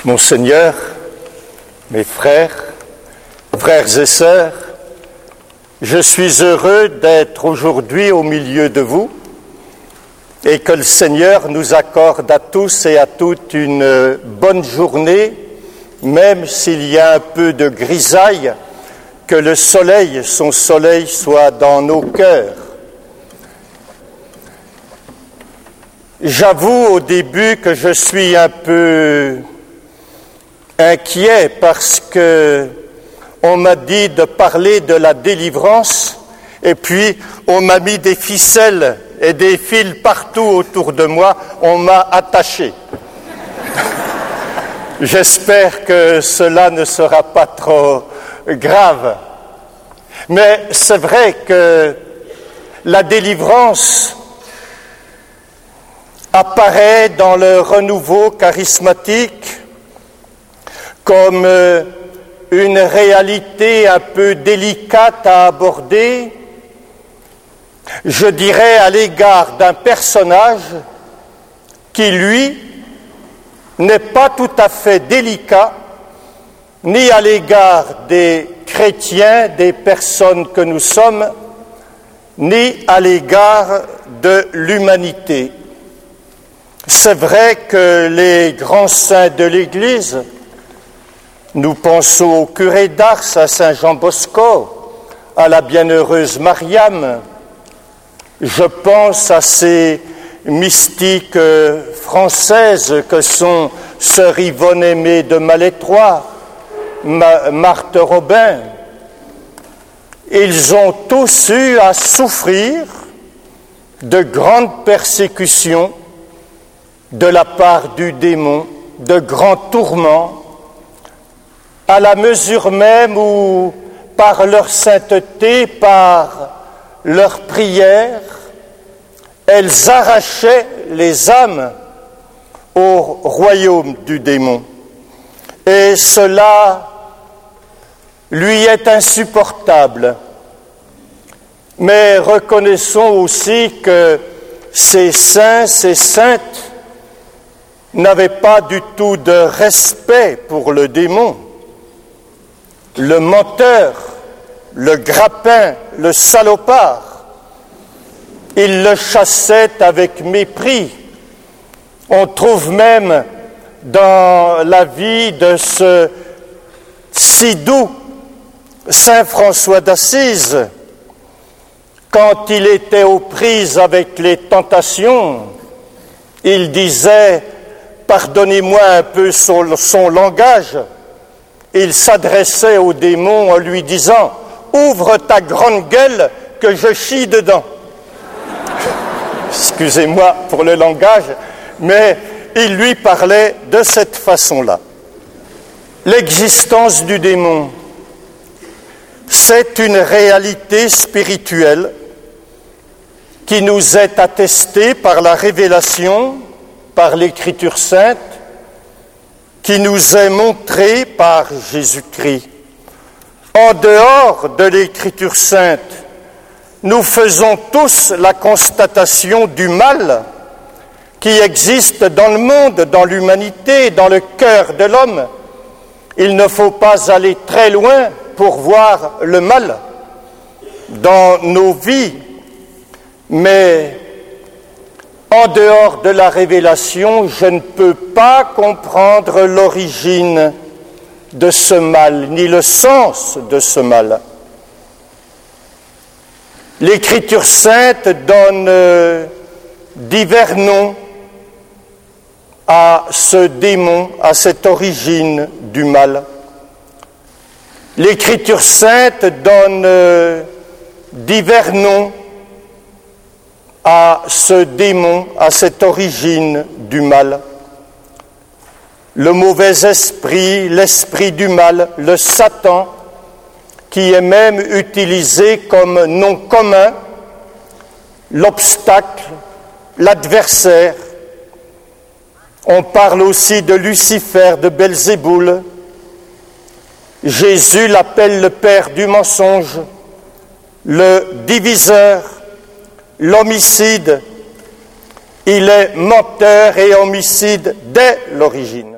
Mon Seigneur, mes frères et sœurs, je suis heureux d'être aujourd'hui au milieu de vous et que le Seigneur nous accorde à tous et à toutes une bonne journée, même s'il y a un peu de grisaille, que le soleil, son soleil, soit dans nos cœurs. J'avoue au début que je suis un peu inquiet parce que on m'a dit de parler de la délivrance et puis on m'a mis des ficelles et des fils partout autour de moi, on m'a attaché. J'espère que cela ne sera pas trop grave. Mais c'est vrai que la délivrance apparaît dans le renouveau charismatique comme une réalité un peu délicate à aborder, je dirais à l'égard d'un personnage qui, lui, n'est pas tout à fait délicat, ni à l'égard des chrétiens, des personnes que nous sommes, ni à l'égard de l'humanité. C'est vrai que les grands saints de l'Église, nous pensons au curé d'Ars, à Saint Jean Bosco, à la bienheureuse Mariam, je pense à ces mystiques françaises que sont Sœur Yvonne Aimée de Malétroit, Marthe Robin. Ils ont tous eu à souffrir de grandes persécutions de la part du démon, de grands tourments, à la mesure même où, par leur sainteté, par leur prière, elles arrachaient les âmes au royaume du démon. Et cela lui est insupportable. Mais reconnaissons aussi que ces saints, ces saintes, n'avaient pas du tout de respect pour le démon. Le menteur, le grappin, le salopard, il le chassait avec mépris. On trouve même dans la vie de ce si doux Saint François d'Assise, quand il était aux prises avec les tentations, il disait, pardonnez-moi un peu son langage, il s'adressait au démon en lui disant « Ouvre ta grande gueule que je chie dedans ». Excusez-moi pour le langage, mais il lui parlait de cette façon-là. L'existence du démon, c'est une réalité spirituelle qui nous est attestée par la révélation, par l'Écriture sainte, qui nous est montrée par Jésus-Christ. En dehors de l'Écriture sainte, nous faisons tous la constatation du mal qui existe dans le monde, dans l'humanité, dans le cœur de l'homme. Il ne faut pas aller très loin pour voir le mal dans nos vies, mais en dehors de la révélation, je ne peux pas comprendre l'origine de ce mal, ni le sens de ce mal. L'Écriture sainte donne divers noms à ce démon, à cette origine du mal. L'Écriture sainte donne divers noms à ce démon, à cette origine du mal. Le mauvais esprit, l'esprit du mal, le Satan, qui est même utilisé comme nom commun, l'obstacle, l'adversaire. On parle aussi de Lucifer, de Belzéboul. Jésus l'appelle le père du mensonge, le diviseur, l'homicide. Il est menteur et homicide dès l'origine.